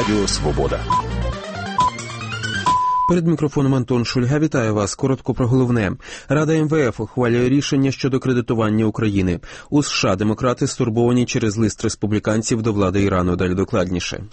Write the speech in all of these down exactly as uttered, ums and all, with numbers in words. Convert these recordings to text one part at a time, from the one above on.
Радіо Свобода. Перед мікрофоном Антон Шульга. Вітаю вас. Коротко про головне. Рада ем ве еф ухвалює рішення щодо кредитування України. У США демократи стурбовані через лист республіканців до влади Ірану. Далі докладніше.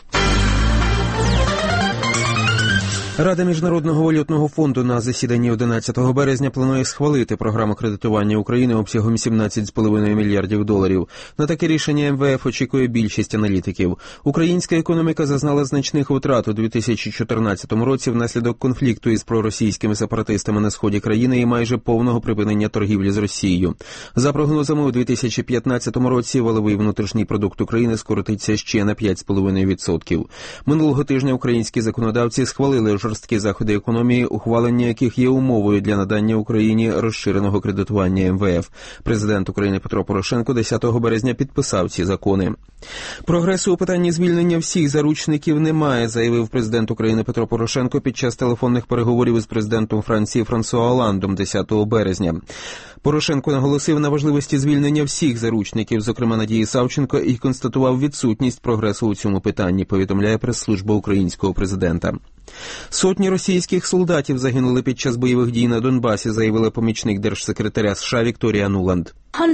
Рада Міжнародного валютного фонду на засіданні одинадцятого березня планує схвалити програму кредитування України обсягом сімнадцять цілих п'ять десятих мільярдів доларів. На таке рішення ем ве еф очікує більшість аналітиків. Українська економіка зазнала значних витрат у дві тисячі чотирнадцятому році внаслідок конфлікту із проросійськими сепаратистами на сході країни і майже повного припинення торгівлі з Росією. За прогнозами, у дві тисячі п'ятнадцятому році валовий внутрішній продукт України скоротиться ще на п'ять цілих п'ять десятих відсотка. Минулого тижня українські законодавці схвалили жорсткі заходи економії, ухвалення яких є умовою для надання Україні розширеного кредитування ем ве еф. Президент України Петро Порошенко десятого березня підписав ці закони. Прогресу у питанні звільнення всіх заручників немає, заявив президент України Петро Порошенко під час телефонних переговорів із президентом Франції Франсуа Оландом десятого березня. Порошенко наголосив на важливості звільнення всіх заручників, зокрема Надії Савченко, і констатував відсутність прогресу у цьому питанні, повідомляє прес-служба українського президента. Сотні російських солдатів загинули під час бойових дій на Донбасі, заявила помічник держсекретаря США Вікторія Нуланд.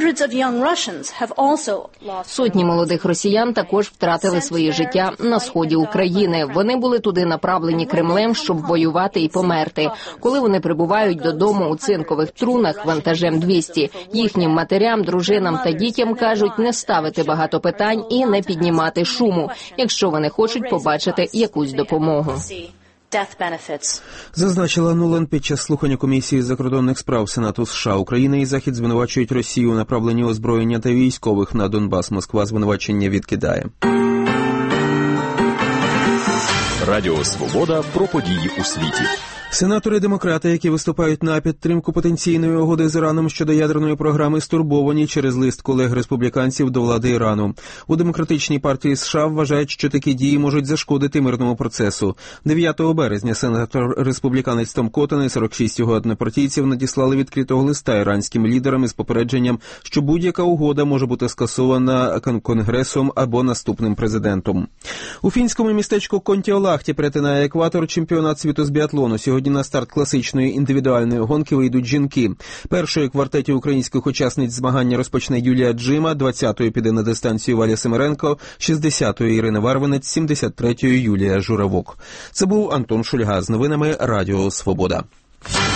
Сотні молодих росіян також втратили своє життя на сході України. Вони були туди направлені Кремлем, щоб воювати і померти. Коли вони прибувають додому у цинкових трунах вантажем двісті, їхнім матерям, дружинам та дітям кажуть не ставити багато питань і не піднімати шуму, якщо вони хочуть побачити якусь допомогу. Зазначила Нуланд під час слухання Комісії з закордонних справ Сенату США. Україна і Захід звинувачують Росію у направленні озброєння та військових на Донбас. Москва звинувачення відкидає. Радіо Свобода про події у світі. Сенатори-демократи, які виступають на підтримку потенційної угоди з Іраном щодо ядерної програми, стурбовані через лист колег-республіканців до влади Ірану. У Демократичній партії США вважають, що такі дії можуть зашкодити мирному процесу. дев'ятого березня сенатор-республіканець Том Коттон і сорок шість його однопартійців надіслали відкритого листа іранським лідерам із попередженням, що будь-яка угода може бути скасована Конгресом або наступним президентом. У фінському містечку Контіолахті перетинає екватор чемпіонат світу з біатлону. Сьогодні на старт класичної індивідуальної гонки вийдуть жінки. Першою в квартеті українських учасниць змагання розпочне Юлія Джима, двадцятою піде на дистанцію Валя Семеренко, шістдесятою Ірина Варвинець, сімдесят третьою Юлія Журавок. Це був Антон Шульга з новинами Радіо Свобода.